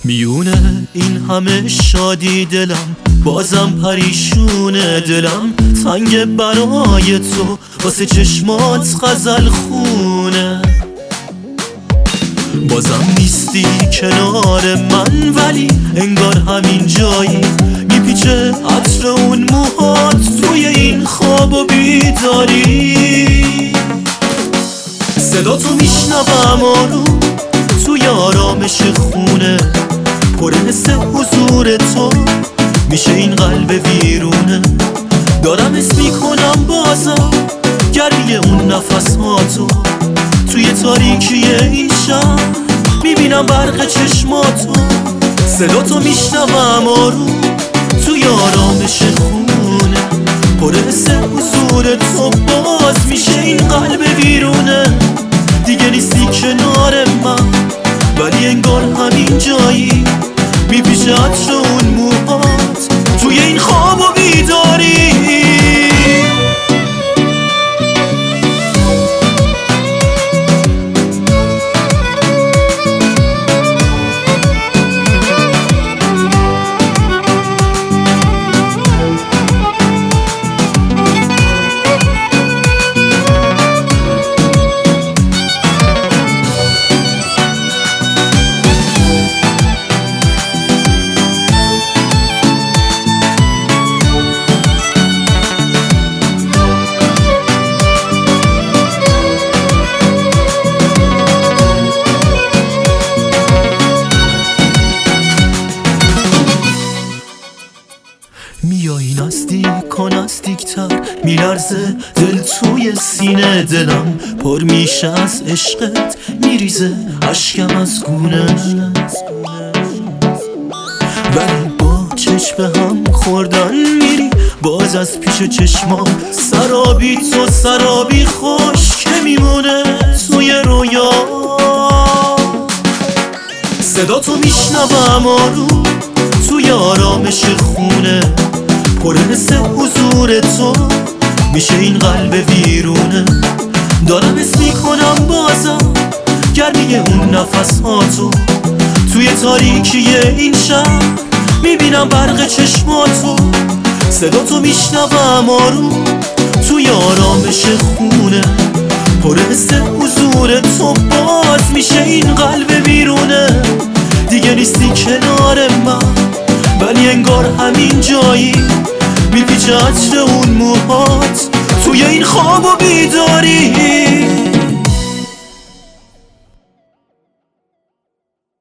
میونه این همه شادی دلم بازم پریشونه، دلم تنگ برای تو، واسه چشمات غزل خونه. بازم نیستی کنار من ولی انگار همین جایی، میپیچه عطر اون موهات توی این خواب و بیداری. صدا تو میشنوم آروم توی آرامش خونه، پر حس حضور تو میشه این قلب ویرونه. دارم حس میکنم بازم گرمی اون نفس ها تو، توی تاریکی این شب میبینم برق چشماتو. صدا تو میشنوم آروم توی آرامش خونه، پر حس حضور تو باز میشه این قلب ویرونه. دیگه نیستی کنار من ولی انگار همین جایی، میپیچه عطر اون موهات توی این خواب و بیداری. میای نزدیک و نزدیکتر، میلرزه دل توی سینه، دلم پر میشه از عشقت، میریزه اشکم از گونه. ولی با چشم هم خوردن میری باز از پیش چشمام، سرابی تو سرابی خوش که میمونه توی رویا. صدا تو میشنوم آروم توی آرامش خونه، پر حس حضور تو میشه این قلب ویرونه. دارم حس میکنم بازم گرمی اون نفس ها تو، توی تاریکی این شب میبینم برق چشماتو. صدا تو میشنوم آروم توی آرامش خونه، پر حس حضور تو باز میشه این قلب ویرونه. دیگه نیستی کنار من ولی انگار همین جایی، میپیچه عطر اون موهات توی این خواب و بیداری.